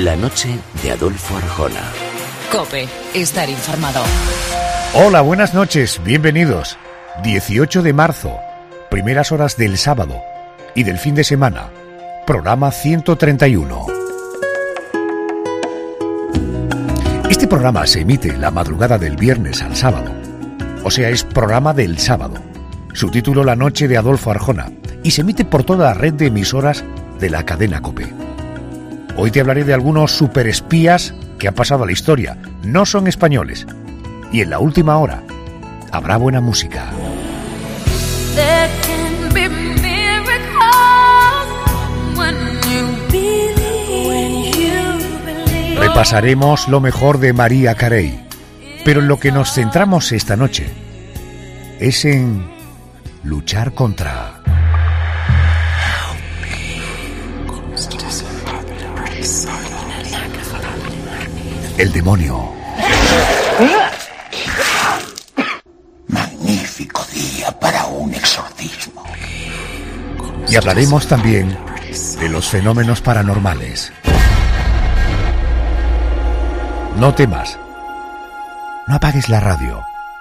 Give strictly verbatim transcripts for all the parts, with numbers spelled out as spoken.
La noche de Adolfo Arjona. COPE, estar informado. Hola, buenas noches, bienvenidos. dieciocho de marzo, primeras horas del sábado y del fin de semana. Programa ciento treinta y uno. Este programa se emite la madrugada del viernes al sábado. O sea, es programa del sábado. Su título La noche de Adolfo Arjona. Y se emite por toda la red de emisoras de la cadena COPE. Hoy te hablaré de algunos superespías que han pasado a la historia. No son españoles. Y en la última hora habrá buena música. Repasaremos lo mejor de Mariah Carey. Pero en lo que nos centramos esta noche es en luchar contra el demonio. Magnífico día para un exorcismo. Y hablaremos también de los fenómenos paranormales. No temas. No apagues la radio.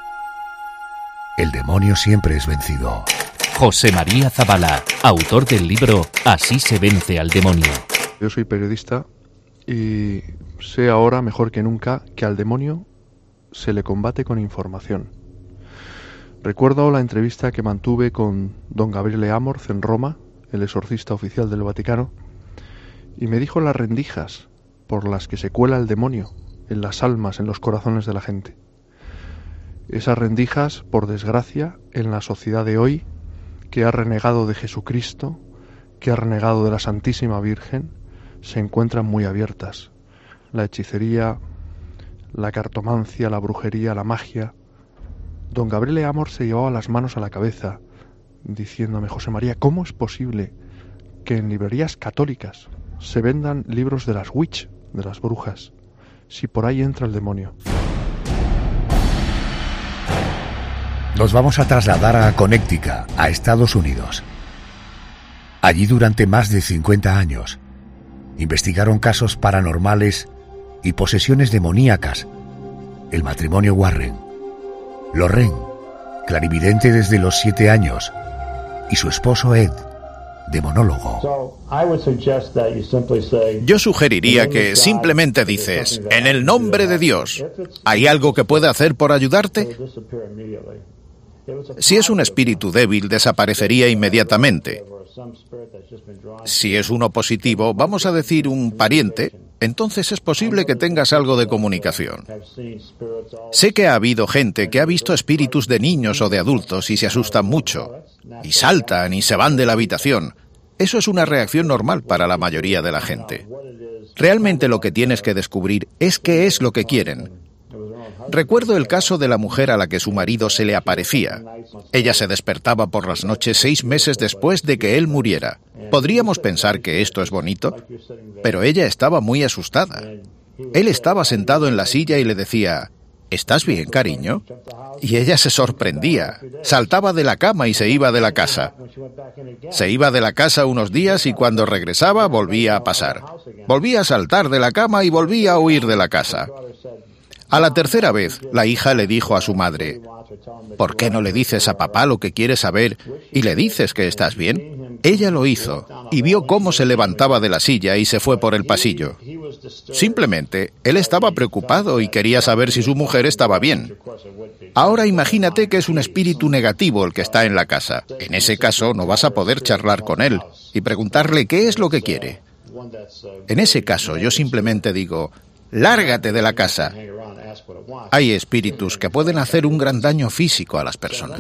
El demonio siempre es vencido. José María Zabala, autor del libro Así se vence al demonio. Yo soy periodista y sé ahora mejor que nunca que al demonio se le combate con información. Recuerdo la entrevista que mantuve con don Gabriele Amorth en Roma, el exorcista oficial del Vaticano, y me dijo las rendijas por las que se cuela el demonio en las almas, en los corazones de la gente. Esas rendijas, por desgracia, en la sociedad de hoy, que ha renegado de Jesucristo, que ha renegado de la Santísima Virgen, se encuentran muy abiertas. La hechicería, la cartomancia, la brujería, la magia. Don Gabriele Amorth se llevaba las manos a la cabeza, diciéndome: José María, ¿cómo es posible que en librerías católicas se vendan libros de las witch, de las brujas, si por ahí entra el demonio? Nos vamos a trasladar a Connecticut, a Estados Unidos. Allí durante más de cincuenta años investigaron casos paranormales y posesiones demoníacas. El matrimonio Warren, Lorraine, clarividente desde los siete años, y su esposo Ed, demonólogo. Yo sugeriría que simplemente dices: en el nombre de Dios, ¿hay algo que pueda hacer por ayudarte? Si es un espíritu débil, desaparecería inmediatamente. Si es uno positivo, vamos a decir un pariente, entonces es posible que tengas algo de comunicación. Sé que ha habido gente que ha visto espíritus de niños o de adultos y se asustan mucho, y saltan y se van de la habitación. Eso es una reacción normal para la mayoría de la gente. Realmente lo que tienes que descubrir es qué es lo que quieren. Recuerdo el caso de la mujer a la que su marido se le aparecía. Ella se despertaba por las noches seis meses después de que él muriera. Podríamos pensar que esto es bonito, pero ella estaba muy asustada. Él estaba sentado en la silla y le decía: ¿estás bien, cariño? Y ella se sorprendía. Saltaba de la cama y se iba de la casa. Se iba de la casa unos días y cuando regresaba volvía a pasar. Volvía a saltar de la cama y volvía a huir de la casa. A la tercera vez, la hija le dijo a su madre: ¿por qué no le dices a papá lo que quieres saber y le dices que estás bien? Ella lo hizo y vio cómo se levantaba de la silla y se fue por el pasillo. Simplemente, él estaba preocupado y quería saber si su mujer estaba bien. Ahora imagínate que es un espíritu negativo el que está en la casa. En ese caso, no vas a poder charlar con él y preguntarle qué es lo que quiere. En ese caso, yo simplemente digo: lárgate de la casa. Hay espíritus que pueden hacer un gran daño físico a las personas.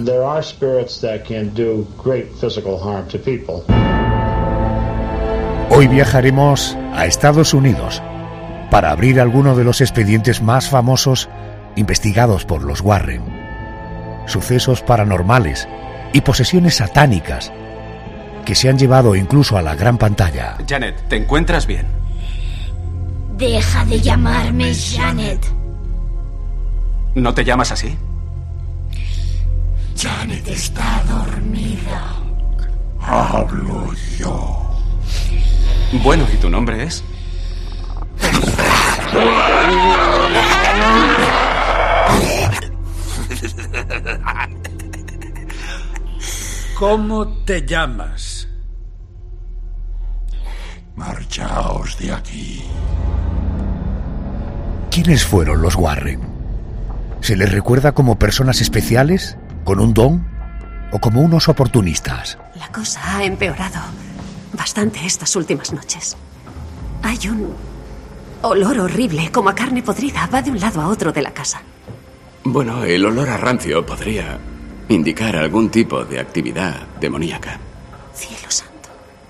Hoy viajaremos a Estados Unidos para abrir alguno de los expedientes más famosos investigados por los Warren. Sucesos paranormales y posesiones satánicas que se han llevado incluso a la gran pantalla. Janet, ¿te encuentras bien? Deja de llamarme Janet. ¿No te llamas así? Janet está dormida. Hablo yo. Bueno, ¿y tu nombre es? ¿Cómo te llamas? Marchaos de aquí. ¿Quiénes fueron los Warren? ¿Se les recuerda como personas especiales, con un don, o como unos oportunistas? La cosa ha empeorado bastante estas últimas noches. Hay un olor horrible, como a carne podrida. Va de un lado a otro de la casa. Bueno, el olor a rancio podría indicar algún tipo de actividad demoníaca. Cielo santo.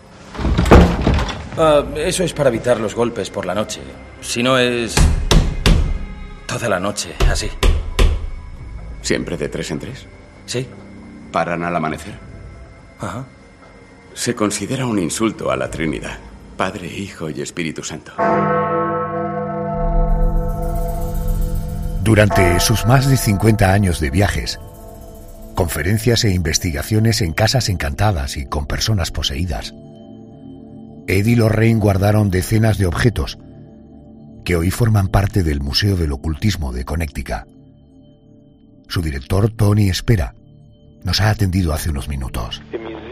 Ah, eso es para evitar los golpes por la noche. Si no es toda la noche, así. ¿Siempre de tres en tres? Sí. ¿Paran al amanecer? Ajá. Se considera un insulto a la Trinidad, Padre, Hijo y Espíritu Santo. Durante sus más de cincuenta años de viajes, conferencias e investigaciones en casas encantadas y con personas poseídas, Ed y Lorraine guardaron decenas de objetos que hoy forman parte del Museo del Ocultismo de Connecticut. Su director, Tony Espera, nos ha atendido hace unos minutos.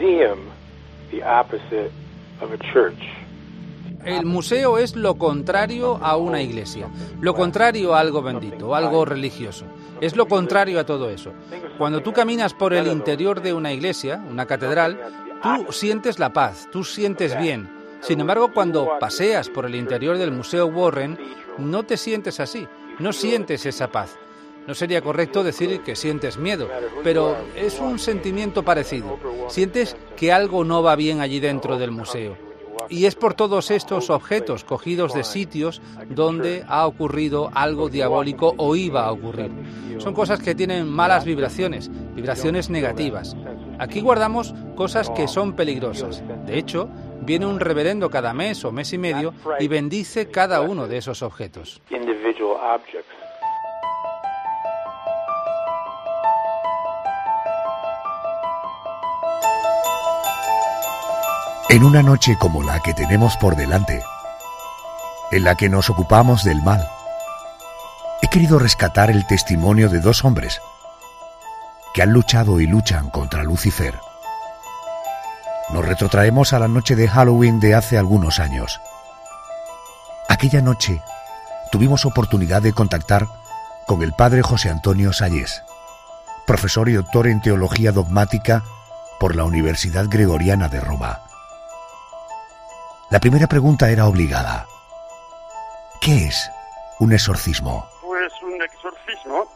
El museo es lo contrario a una iglesia, lo contrario a algo bendito, algo religioso. Es lo contrario a todo eso. Cuando tú caminas por el interior de una iglesia, una catedral, tú sientes la paz, tú sientes bien. Sin embargo, cuando paseas por el interior del Museo Warren, no te sientes así, no sientes esa paz. No sería correcto decir que sientes miedo, pero es un sentimiento parecido. Sientes que algo no va bien allí dentro del museo. Y es por todos estos objetos cogidos de sitios donde ha ocurrido algo diabólico o iba a ocurrir. Son cosas que tienen malas vibraciones, vibraciones negativas. Aquí guardamos cosas que son peligrosas. De hecho, viene un reverendo cada mes o mes y medio y bendice cada uno de esos objetos. En una noche como la que tenemos por delante, en la que nos ocupamos del mal, he querido rescatar el testimonio de dos hombres que han luchado y luchan contra Lucifer. Nos retrotraemos a la noche de Halloween de hace algunos años. Aquella noche tuvimos oportunidad de contactar con el padre José Antonio Sayés, profesor y doctor en teología dogmática por la Universidad Gregoriana de Roma. La primera pregunta era obligada. ¿Qué es un exorcismo? Pues un exorcismo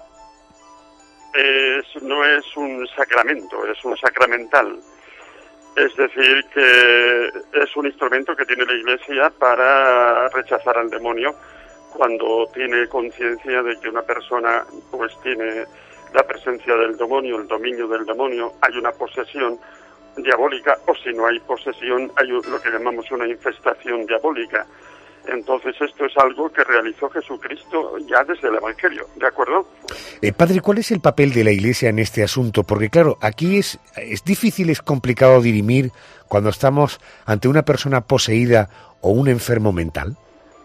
es, no es un sacramento, es un sacramental. Es decir, que es un instrumento que tiene la Iglesia para rechazar al demonio cuando tiene conciencia de que una persona pues tiene la presencia del demonio, el dominio del demonio, hay una posesión diabólica, o si no hay posesión, hay lo que llamamos una infestación diabólica. Entonces esto es algo que realizó Jesucristo ya desde el Evangelio, ¿de acuerdo? Eh, padre, ¿cuál es el papel de la Iglesia en este asunto? Porque claro, aquí es, es difícil, es complicado dirimir cuando estamos ante una persona poseída o un enfermo mental.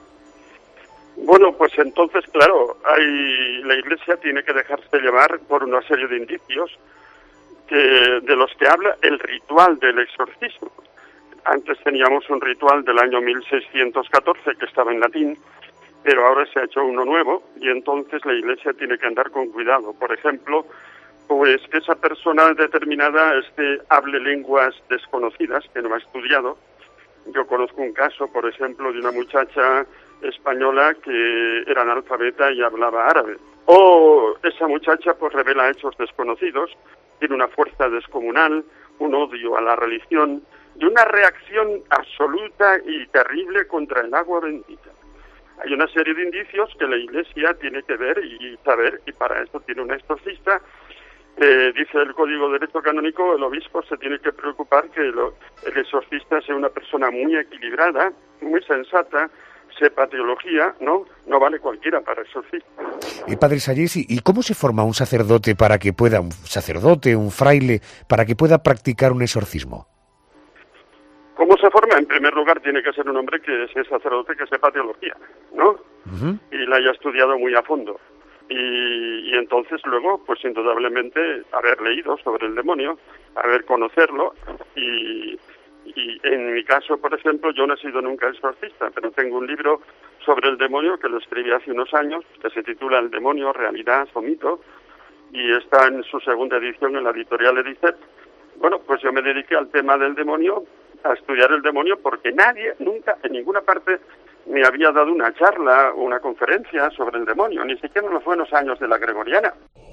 Bueno, pues entonces, claro, hay, la Iglesia tiene que dejarse llevar por una serie de indicios que, de los que habla el ritual del exorcismo. Antes teníamos un ritual del año mil seiscientos catorce que estaba en latín, pero ahora se ha hecho uno nuevo y entonces la Iglesia tiene que andar con cuidado. Por ejemplo, pues que esa persona determinada este, hable lenguas desconocidas que no ha estudiado. Yo conozco un caso, por ejemplo, de una muchacha española que era analfabeta y hablaba árabe. O esa muchacha pues revela hechos desconocidos, tiene una fuerza descomunal, un odio a la religión y una reacción absoluta y terrible contra el agua bendita. Hay una serie de indicios que la Iglesia tiene que ver y saber, y para esto tiene un exorcista. Eh, dice el Código de Derecho Canónico, el obispo se tiene que preocupar que lo, el exorcista sea una persona muy equilibrada, muy sensata, sepa teología, ¿no? No vale cualquiera para exorcista. Eh, padre Sayés, ¿y cómo se forma un sacerdote para que pueda, un sacerdote, un fraile, para que pueda practicar un exorcismo? ¿Cómo se forma? En primer lugar, tiene que ser un hombre que sea sacerdote, que sepa teología, ¿no? Uh-huh. Y la haya estudiado muy a fondo. Y, y entonces luego, pues indudablemente, haber leído sobre el demonio, haber conocerlo. Y, y en mi caso, por ejemplo, yo no he sido nunca exorcista, pero tengo un libro sobre el demonio que lo escribí hace unos años, que se titula El demonio, realidad o mito, y está en su segunda edición en la editorial Edicet. Bueno, pues yo me dediqué al tema del demonio, a estudiar el demonio, porque nadie, nunca, en ninguna parte, me había dado una charla o una conferencia sobre el demonio, ni siquiera en los buenos años de la Gregoriana.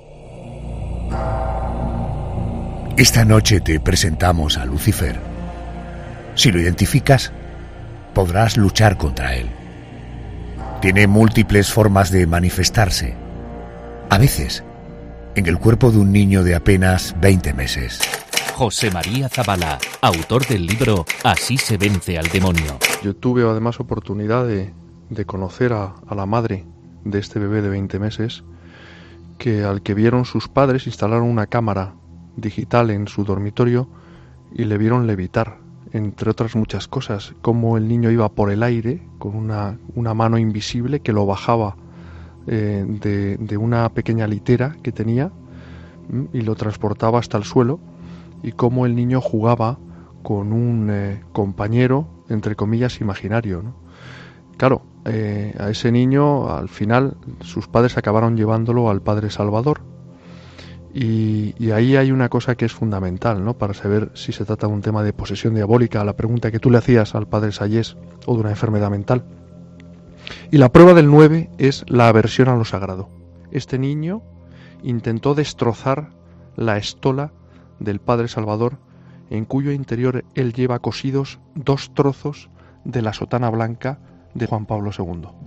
Esta noche te presentamos a Lucifer. Si lo identificas, podrás luchar contra él. Tiene múltiples formas de manifestarse. A veces, en el cuerpo de un niño de apenas veinte meses. José María Zabala, autor del libro Así se vence al demonio. Yo tuve además oportunidad de, de conocer a, a la madre de este bebé de veinte meses, que al que vieron sus padres instalaron una cámara digital en su dormitorio y le vieron levitar, entre otras muchas cosas, cómo el niño iba por el aire con una, una mano invisible que lo bajaba eh, de, de una pequeña litera que tenía y lo transportaba hasta el suelo, y cómo el niño jugaba con un eh, compañero, entre comillas, imaginario, ¿no? Claro, eh, a ese niño, al final, sus padres acabaron llevándolo al Padre Salvador. Y, y ahí hay una cosa que es fundamental, ¿no?, para saber si se trata de un tema de posesión diabólica, a la pregunta que tú le hacías al Padre Sayés, o de una enfermedad mental. Y la prueba del nueve es la aversión a lo sagrado. Este niño intentó destrozar la estola del Padre Salvador, en cuyo interior él lleva cosidos dos trozos de la sotana blanca de Juan Pablo segundo.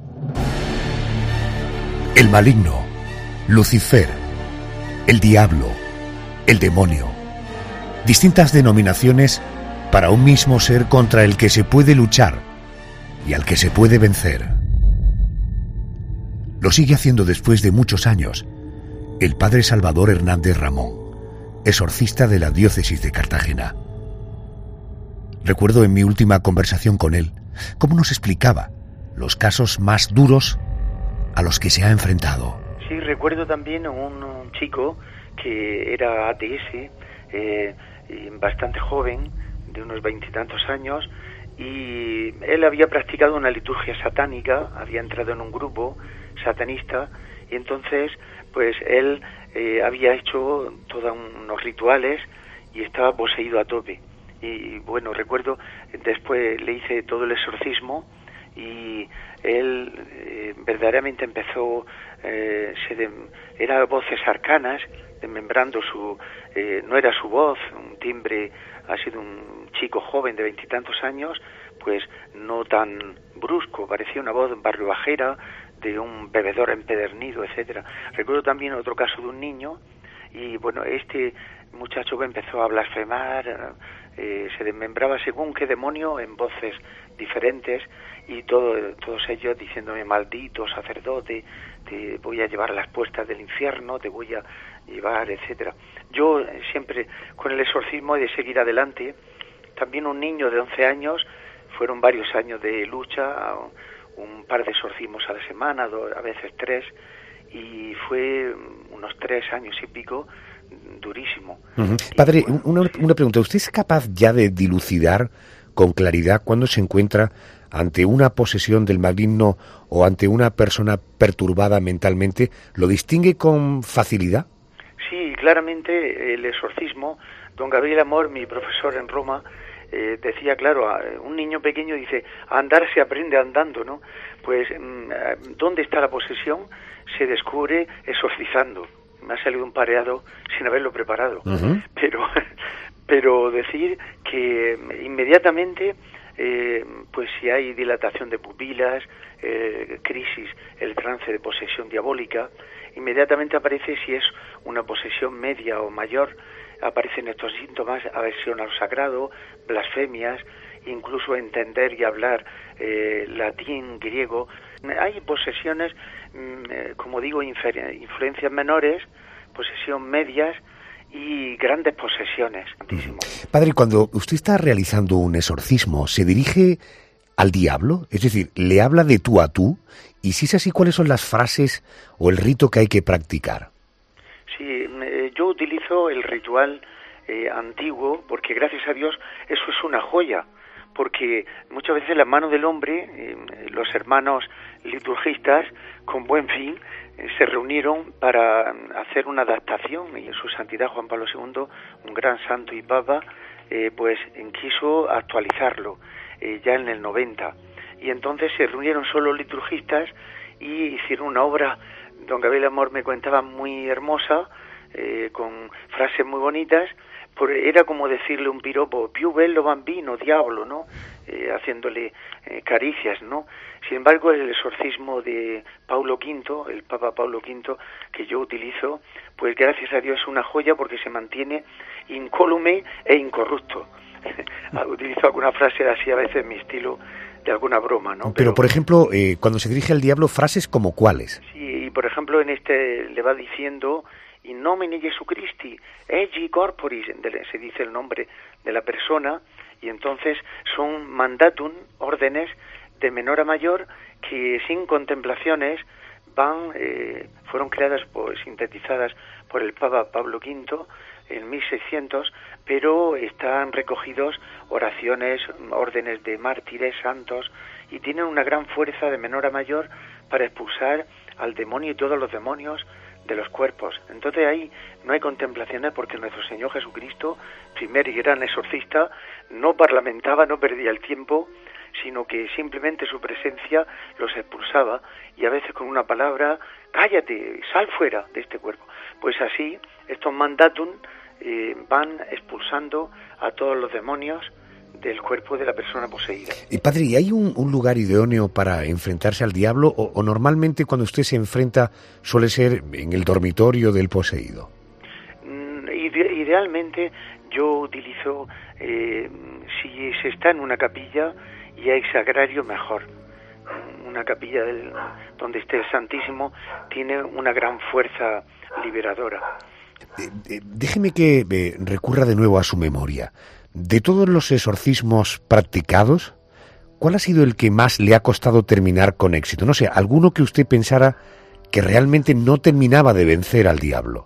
El maligno, Lucifer, el diablo, el demonio. Distintas denominaciones para un mismo ser contra el que se puede luchar y al que se puede vencer. Lo sigue haciendo después de muchos años el Padre Salvador Hernández Ramón, exorcista de la diócesis de Cartagena. Recuerdo en mi última conversación con él cómo nos explicaba los casos más duros a los que se ha enfrentado. Sí, recuerdo también a un, un chico que era A T S, eh, bastante joven, de unos veintitantos años, y él había practicado una liturgia satánica, había entrado en un grupo satanista, y entonces pues él eh, había hecho todos unos rituales y estaba poseído a tope. Y bueno, recuerdo, después le hice todo el exorcismo y él eh, verdaderamente empezó, eh, se de, era voces arcanas, desmembrando su, eh, no era su voz, un timbre, ha sido un chico joven de veintitantos años, pues no tan brusco, parecía una voz barriobajera, de un bebedor empedernido, etcétera. Recuerdo también otro caso de un niño, y bueno, este muchacho empezó a blasfemar, eh, se desmembraba según qué demonio en voces diferentes, y todo, todos ellos diciéndome: maldito sacerdote, te voy a llevar a las puertas del infierno, te voy a llevar, etcétera. Yo eh, siempre con el exorcismo he de seguir adelante. También un niño de once años, fueron varios años de lucha, un par de exorcismos a la semana, dos, a veces tres, y fue unos tres años y pico durísimo. Uh-huh. Padre, bueno, una, una pregunta, ¿usted es capaz ya de dilucidar con claridad cuando se encuentra ante una posesión del maligno o ante una persona perturbada mentalmente? ¿Lo distingue con facilidad? Sí, claramente el exorcismo. Don Gabriel Amor, mi profesor en Roma, Eh, decía, claro, un niño pequeño dice, a andar se aprende andando, ¿no? Pues, ¿dónde está la posesión? Se descubre exorcizando. Me ha salido un pareado sin haberlo preparado. Uh-huh. Pero, pero decir que inmediatamente, eh, pues si hay dilatación de pupilas, eh, crisis, el trance de posesión diabólica, inmediatamente aparece si es una posesión media o mayor. Aparecen estos síntomas: aversión a lo sagrado, blasfemias, incluso entender y hablar eh, latín, griego. Hay posesiones, mm, eh, como digo, infer- influencias menores, posesión medias y grandes posesiones. Padre, cuando usted está realizando un exorcismo, ¿se dirige al diablo? Es decir, ¿le habla de tú a tú? Y si es así, ¿cuáles son las frases o el rito que hay que practicar? Sí, yo utilizo el ritual eh, antiguo porque gracias a Dios eso es una joya, porque muchas veces la mano del hombre, eh, los hermanos liturgistas, con buen fin, eh, se reunieron para hacer una adaptación y en su santidad Juan Pablo segundo, un gran santo y papa, eh, pues quiso actualizarlo eh, ya en el noventa. Y entonces se reunieron solo liturgistas y hicieron una obra, don Gabriel Amor me contaba, muy hermosa, eh, con frases muy bonitas. Por, era como decirle un piropo, più bello bambino, diablo, ¿no? Eh, haciéndole eh, caricias, ¿no? Sin embargo, el exorcismo de Paulo quinto, el Papa Paulo quinto, que yo utilizo, pues gracias a Dios es una joya porque se mantiene incólume e incorrupto. Utilizo alguna frase así a veces en mi estilo de alguna broma, ¿no? Pero, Pero por ejemplo, eh, cuando se dirige al diablo, frases como ¿cuáles? Sí, y por ejemplo en este le va diciendo in nomine Jesu Christi, egi corporis, se dice el nombre de la persona, y entonces son mandatum, órdenes de menor a mayor que sin contemplaciones van, eh, fueron creadas, pues, sintetizadas por el Papa Pablo quinto en mil seiscientos, pero están recogidos oraciones, órdenes de mártires, santos, y tienen una gran fuerza de menor a mayor para expulsar al demonio y todos los demonios de los cuerpos. Entonces ahí no hay contemplaciones porque nuestro Señor Jesucristo, primer y gran exorcista, no parlamentaba, no perdía el tiempo, sino que simplemente su presencia los expulsaba, y a veces con una palabra, cállate, sal fuera de este cuerpo. Pues así, estos mandatum eh, van expulsando a todos los demonios del cuerpo de la persona poseída. Y padre, ¿y hay un, un lugar idóneo para enfrentarse al diablo o, o normalmente cuando usted se enfrenta suele ser en el dormitorio del poseído? Mm, ide- idealmente yo utilizo, eh, si se está en una capilla y hay sagrario, mejor. Una capilla del, donde esté el Santísimo tiene una gran fuerza liberadora. Eh, eh, déjeme que eh, recurra de nuevo a su memoria. De todos los exorcismos practicados, ¿cuál ha sido el que más le ha costado terminar con éxito? No sé, alguno que usted pensara que realmente no terminaba de vencer al diablo.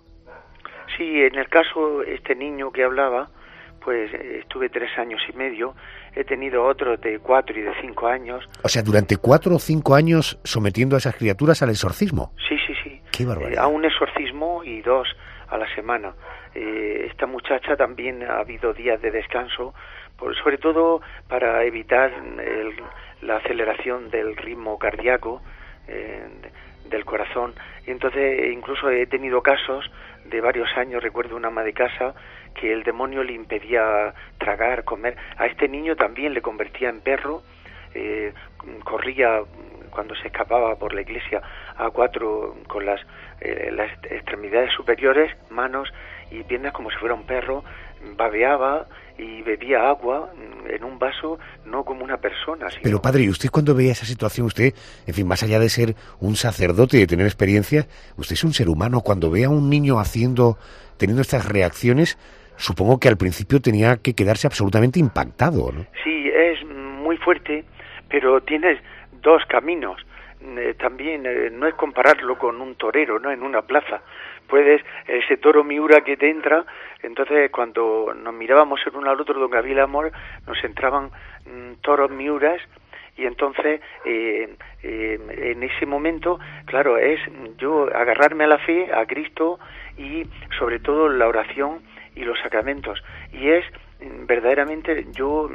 Sí, en el caso, este niño que hablaba, pues estuve tres años y medio, he tenido otros de cuatro y de cinco años. O sea, durante cuatro o cinco años sometiendo a esas criaturas al exorcismo. Sí, sí, sí. Qué barbaridad. Eh, a un exorcismo y dos a la semana. Eh, esta muchacha también ha habido días de descanso, por, sobre todo para evitar el, la aceleración del ritmo cardíaco eh, del corazón. Y entonces incluso he tenido casos de varios años, recuerdo una ama de casa que el demonio le impedía tragar, comer. A este niño también le convertía en perro, eh, corría cuando se escapaba por la iglesia a cuatro con las, eh, las extremidades superiores, manos y piernas como si fuera un perro, babeaba y bebía agua en un vaso, no como una persona. Sino... Pero padre, ¿y usted cuando veía esa situación, usted, en fin, más allá de ser un sacerdote y de tener experiencia, usted es un ser humano, cuando ve a un niño haciendo, teniendo estas reacciones, supongo que al principio tenía que quedarse absolutamente impactado, ¿no? Sí, es muy fuerte, pero tienes dos caminos. Eh, también eh, no es compararlo con un torero, ¿no? En una plaza. Puedes, ese toro miura que te entra, entonces cuando nos mirábamos el uno al otro, don Gabriel Amor, nos entraban mm, toros miuras, y entonces eh, eh, en ese momento, claro, es yo agarrarme a la fe, a Cristo, y sobre todo la oración y los sacramentos, y es verdaderamente, yo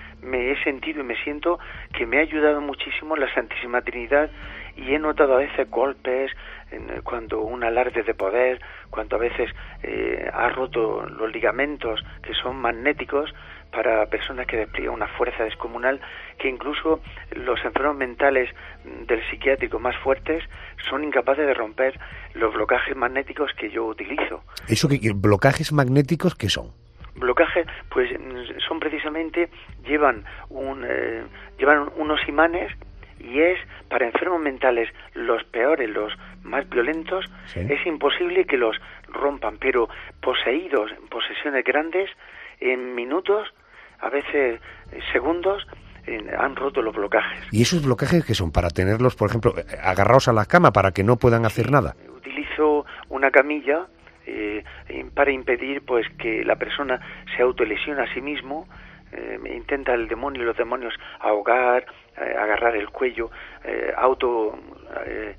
me he sentido y me siento que me ha ayudado muchísimo la Santísima Trinidad, y he notado a veces golpes, en, cuando un alarde de poder, cuando a veces eh, ha roto los ligamentos que son magnéticos para personas que despliegan una fuerza descomunal, que incluso los enfermos mentales del psiquiátrico más fuertes son incapaces de romper los blocajes magnéticos que yo utilizo. ¿Eso que blocajes magnéticos qué son? Blocajes, pues son precisamente, llevan un eh, llevan unos imanes y es para enfermos mentales los peores, los más violentos, ¿sí? Es imposible que los rompan, pero poseídos en posesiones grandes, en minutos, a veces segundos, eh, han roto los blocajes. ¿Y esos blocajes qué son? ¿Para tenerlos, por ejemplo, agarrados a la cama para que no puedan hacer nada? Utilizo una camilla eh, para impedir pues que la persona se autolesione a sí mismo. Eh, intenta el demonio y los demonios ahogar, eh, agarrar el cuello, eh, auto eh,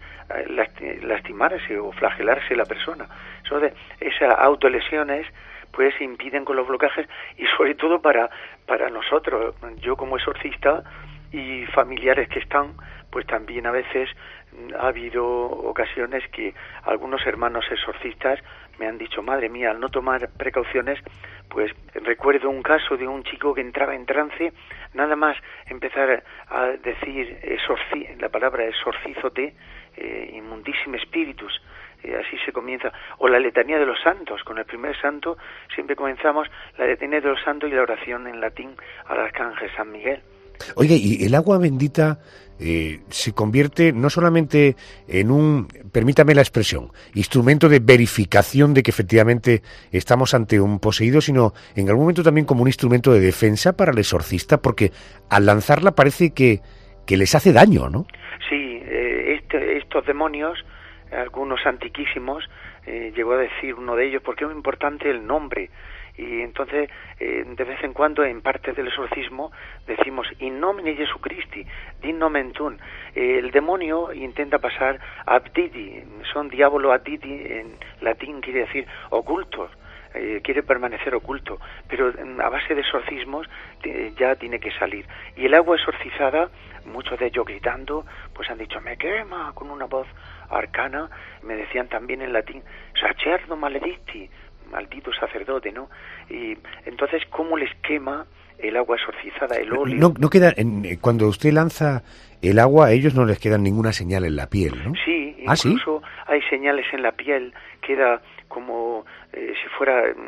lastimarse o flagelarse la persona. Eso de esas autolesiones pues impiden con los blocajes, y sobre todo para para nosotros, yo como exorcista y familiares que están, pues también a veces ha habido ocasiones que algunos hermanos exorcistas me han dicho, madre mía, al no tomar precauciones, pues recuerdo un caso de un chico que entraba en trance, nada más empezar a decir exorci, la palabra exorcízote, eh, inmundísimo spiritus, eh, así se comienza, o la letanía de los santos. Con el primer santo siempre comenzamos la letanía de los santos y la oración en latín al arcángel San Miguel. Oye, y el agua bendita eh, se convierte no solamente en un, permítame la expresión, instrumento de verificación de que efectivamente estamos ante un poseído, sino en algún momento también como un instrumento de defensa para el exorcista, porque al lanzarla parece que, que les hace daño, ¿no? Sí, eh, este, estos demonios, algunos antiquísimos, eh, llegó a decir uno de ellos, porque es muy importante el nombre. Y entonces, eh, de vez en cuando, en parte del exorcismo, decimos in nomine Jesu Christi, din nomen tuum. Eh, el demonio intenta pasar abditi, son diabolo abditi, en latín quiere decir ocultos, eh, quiere permanecer oculto, pero a base de exorcismos eh, ya tiene que salir. Y el agua exorcizada, muchos de ellos gritando, pues han dicho, me quema, con una voz arcana, me decían también en latín, sacerdo maledicti, maldito sacerdote, ¿no? Y entonces, ¿cómo les quema el agua exorcizada, el óleo? No, no queda, en, cuando usted lanza el agua, a ellos no les queda ninguna señal en la piel, ¿no? Sí, ¿Ah, incluso sí? Hay señales en la piel, queda como eh, si fuera eh,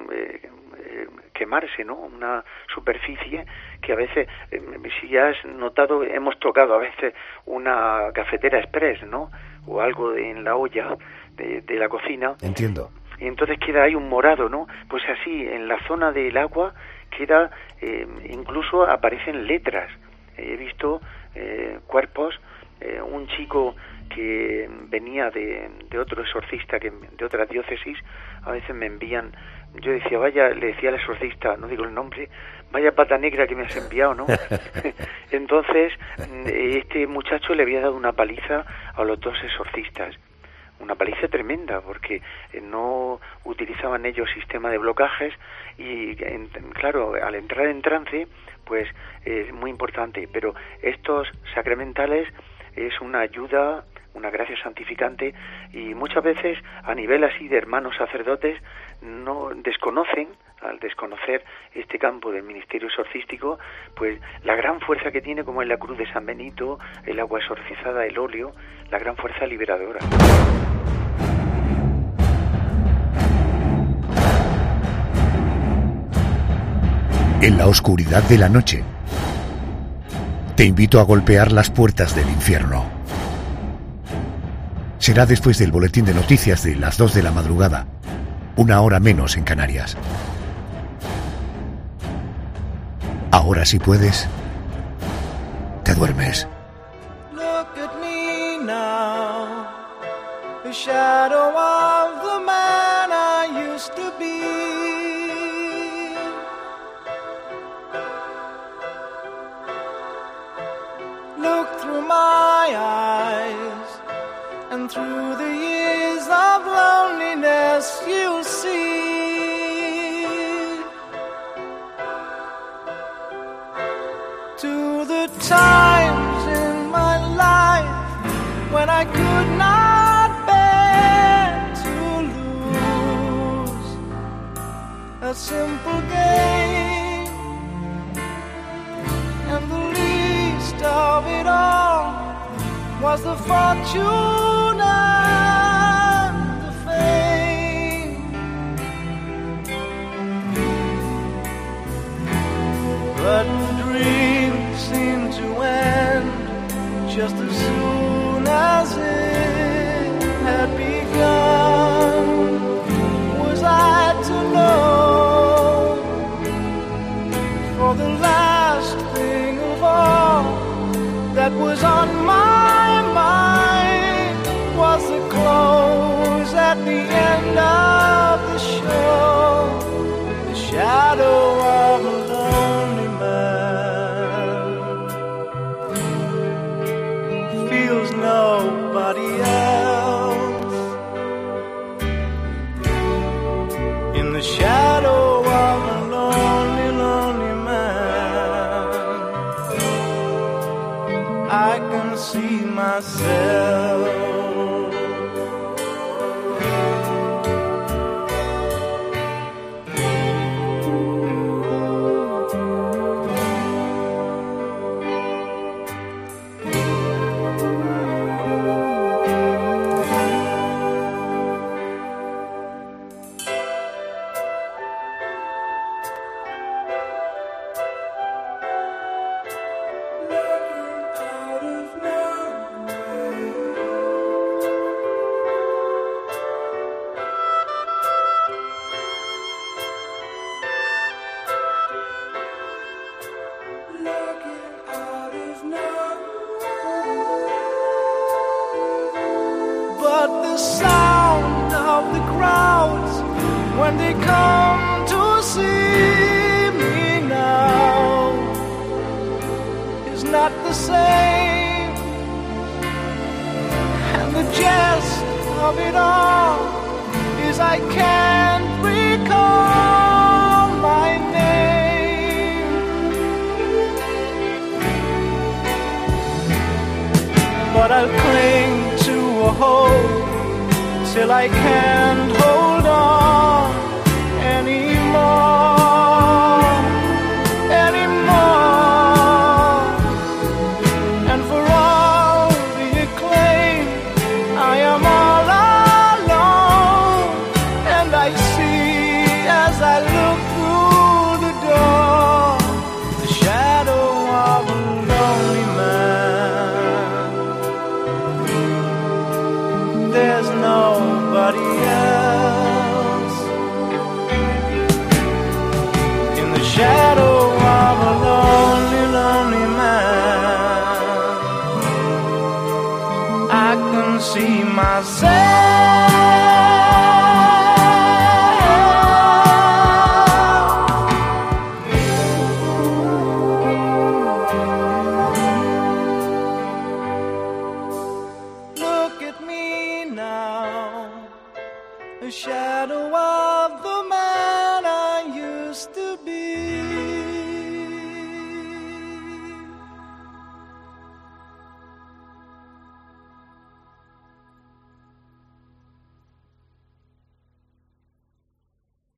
eh, quemarse, ¿no? Una superficie que a veces, eh, si has notado, hemos tocado a veces una cafetera express, ¿no? O algo de, en la olla de, de la cocina. Entiendo. Y entonces queda ahí un morado, ¿no? Pues así, en la zona del agua queda, eh, incluso aparecen letras. He visto eh, cuerpos, eh, un chico que venía de, de otro exorcista, que de otra diócesis, a veces me envían, yo decía, vaya, le decía al exorcista, no digo el nombre, vaya pata negra que me has enviado, ¿no? Entonces, este muchacho le había dado una paliza a los dos exorcistas. Una paliza tremenda, porque no utilizaban ellos sistema de blocajes y, en, claro, al entrar en trance, pues es muy importante. Pero estos sacramentales es una ayuda, una gracia santificante, y muchas veces a nivel así de hermanos sacerdotes no desconocen, al desconocer este campo del ministerio exorcístico, pues la gran fuerza que tiene, como es la cruz de San Benito, el agua exorcizada, el óleo, la gran fuerza liberadora. En la oscuridad de la noche, te invito a golpear las puertas del infierno. Será después del boletín de noticias de las dos de la madrugada, una hora menos en Canarias. Ahora, si puedes, te duermes. Look at me now, the shadow of the man I used to be. Look through my eyes, and through the years of loneliness you'll see to the times in my life when I could not bear to lose a simple game, and the least of it all was the fortune and the fame. But the dream seemed to end just as the end of the show, the shadow of a lonely man feels nobody else. In the shadow of a lonely, lonely man, I can see myself. But the sound of the crowds when they come to see me now is not the same. And the jest of it all is I can't recall my name. But I'll cling to a hope till I can't hold on anymore, anymore. And for all the acclaim, I am all alone. And I see as I look through the door the shadow of a lonely man. There's nobody else. In the shadow of a lonely, lonely man, I can see myself. The shadow of the man